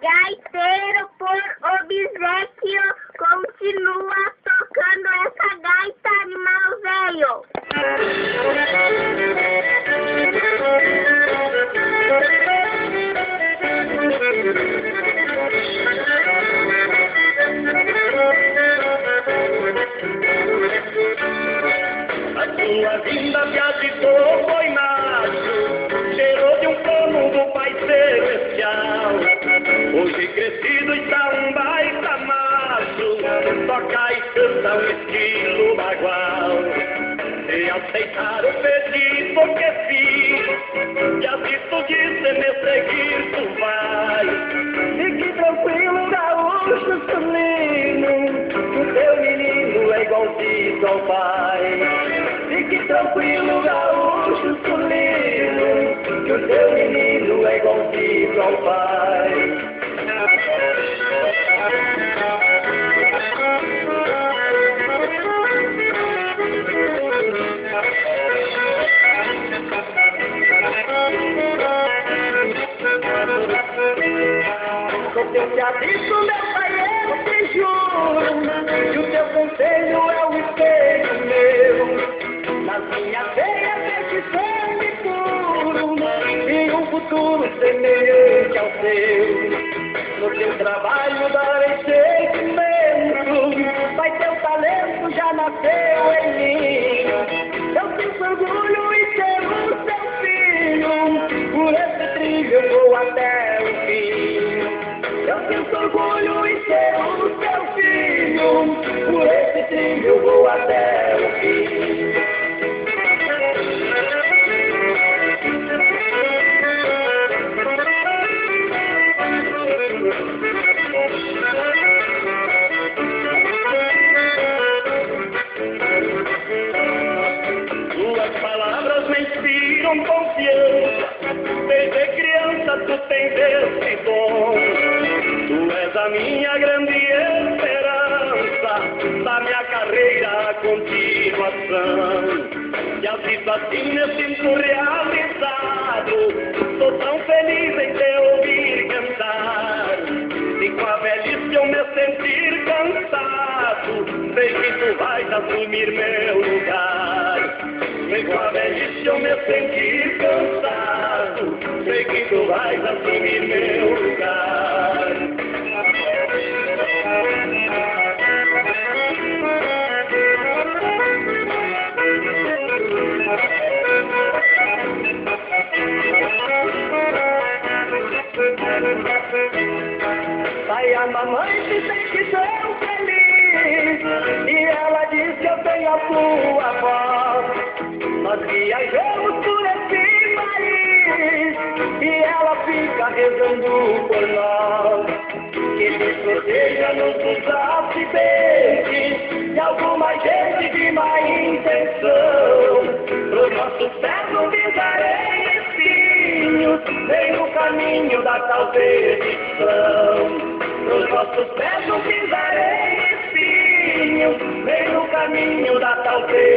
Gaiteiro por obséquio continua tocando essa gaita, animal velho. A sua vinda me agitou, foi macho, cheirou de um pano do Pai Celestial. Hoje crescido está um baita macho, toca e canta um estilo bagual. Se aceitar o pedido que fiz, e assim tu disse me seguir tu vai. Fique tranquilo, gaúcho solino, o teu menino é igualzinho ao pai. Fique tranquilo, gaúcho solino, que o teu menino é igualzinho ao pai. Eu te aviso, meu pai, eu te juro, que o teu conselho é o espelho meu. Nas minhas veias esse sangue puro, e um futuro semelhante ao seu. No teu trabalho darei sentimento, mas teu talento já nasceu em mim. Eu sinto orgulho em ser o seu filho, por esse trilho eu vou até o fim. Eu sinto orgulho em ser o seu filho, por esse trilho eu vou até o fim. Suas palavras me inspiram confiança, desde criança tu tens esse dom. Tu és a minha grande esperança, da minha carreira a continuação. E assim assim me sinto realizado, sou tão feliz em te ouvir cantar. E com a velhice eu me sentir cansado, sei que tu vais assumir meu lugar. E com a velhice eu me sentir cansado, sei que tu vais assumir meu lugar. Pai, a mamãe se sente tão feliz, e ela diz que eu tenho a sua voz. Nós viajamos por esse país, e ela fica rezando por nós. Que Deus proteja-nos dos acidentes, de alguma gente de má intenção. Pros nossos pés não pisarem espinhos, nem no caminho da tal perdição. Pros nossos pés não pisarem espinhos, nem no caminho da tal perdição.